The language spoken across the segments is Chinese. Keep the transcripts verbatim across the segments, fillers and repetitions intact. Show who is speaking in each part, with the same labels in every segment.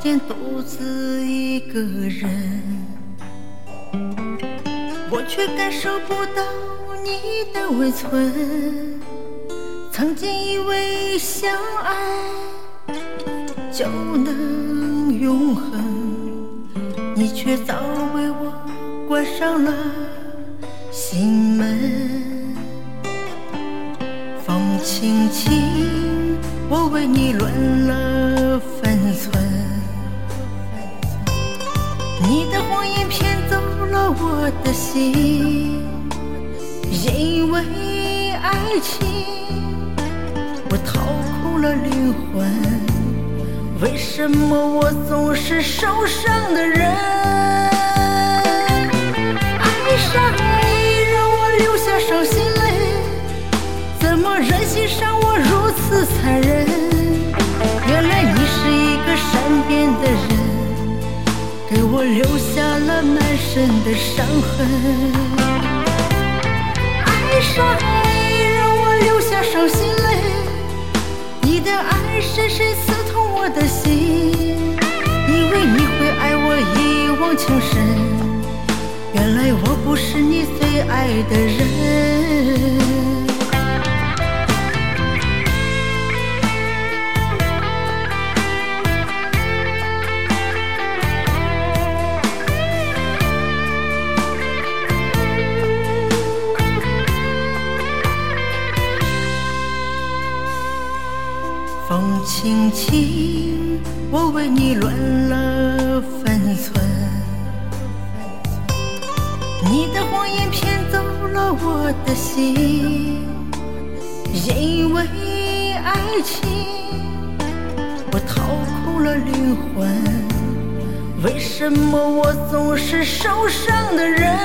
Speaker 1: 间独自一个人，我却感受不到你的温存。曾经以为相爱就能永恒，你却早为我关上了心门。风轻轻，我为你乱了分寸，你的谎言骗走了我的心。因为爱情我掏空了灵魂，为什么我总是受伤的人？爱上你让我流下伤心泪，怎么忍心伤我如此残忍？原来你是一个善变的人，给我留下了满身的伤痕。爱上你让我流下伤心泪，你的爱深深刺痛我的心。以为你会爱我一往情深，原来我不是你最爱的人。风轻轻，我为你乱了分寸，你的谎言骗走了我的心。因为爱情我掏空了灵魂，为什么我总是受伤的人？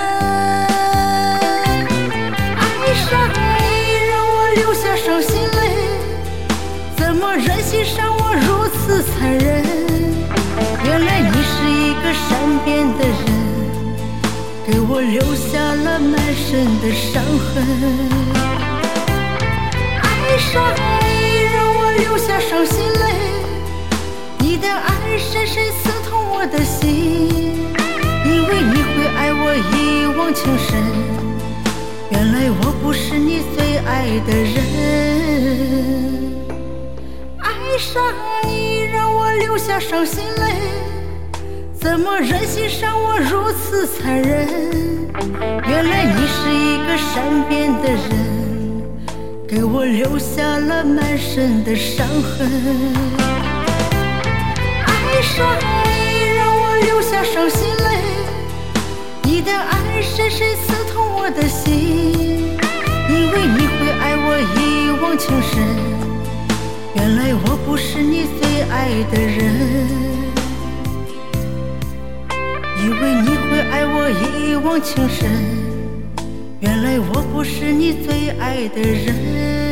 Speaker 1: 爱上你让我流下伤心泪，怎么忍心伤我如此残忍？原来你是一个善变的人，给我留下了满身的伤痕。爱上你让我流下伤心泪，你的爱深深刺痛我的心。以为你会爱我一往情深，原来我不是你最爱的人。爱上你让我流下伤心泪，怎么忍心伤我如此残忍？原来你是一个善变的人，给我留下了满身的伤痕。爱上你让我流下伤心泪，你的爱深深刺痛我的心。以为你会爱我一往情深，原来我不是你最爱的人。以为你会爱我一往情深，原来我不是你最爱的人。